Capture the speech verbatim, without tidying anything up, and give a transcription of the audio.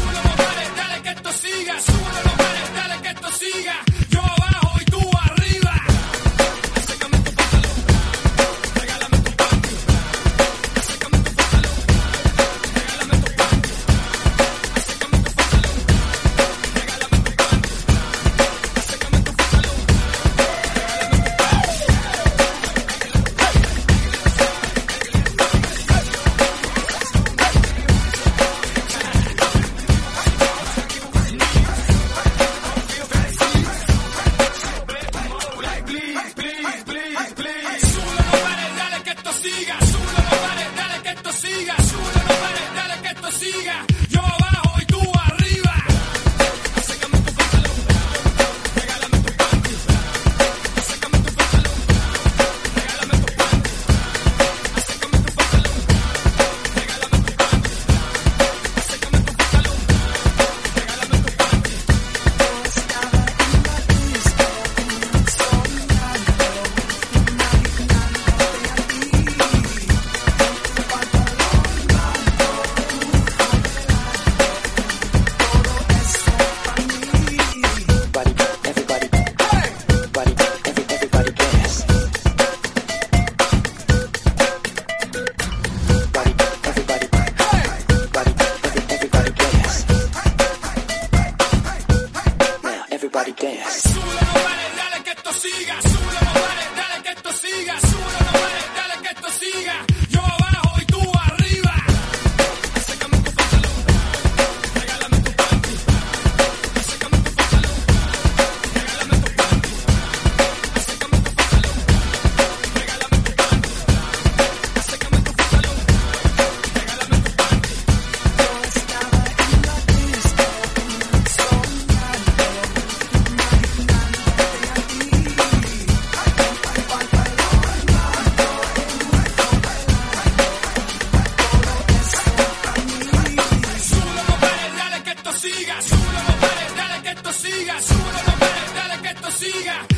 súbelo no pares, dale que esto siga, súbelo no pares, dale que esto siga. Yo abajo y tú arriba. Acércame tu pantalón, regálame tu panty. Acércame tu pantalón, regálame tu panty. Acércame tu pantalón, regálame tu panty. Acércame tu pantalón, regálame tu Please, please, please, please. Súbelo no pares, dale que esto siga, súbelo no pares, dale que esto siga, súbelo no pares, dale que esto siga. Yo abajo y tú arriba. Acércame tu pantalón, regálame tu panty. Acércame tu pantalón, regálame tu panty. Acércame tu pantalón, regálame tu panty. Acércame tu pantalón, regálame tu panty. Everybody dance. Súbelo no pares, dale que esto siga, súbelo no pares, dale que esto siga, súbelo no pares, dale que esto siga. Yo abajo y tú arriba. Acércame tu pantalón, regálame tu panty. Acércame tu pantalón, regálame tu panty. Acércame tu pantalón, regálame tu panty. Acércame tu pantalón, regálame tu panty. Súbelo no pares, dale que esto siga, súbelo no pares, dale que esto siga, súbelo no pares, dale que esto siga.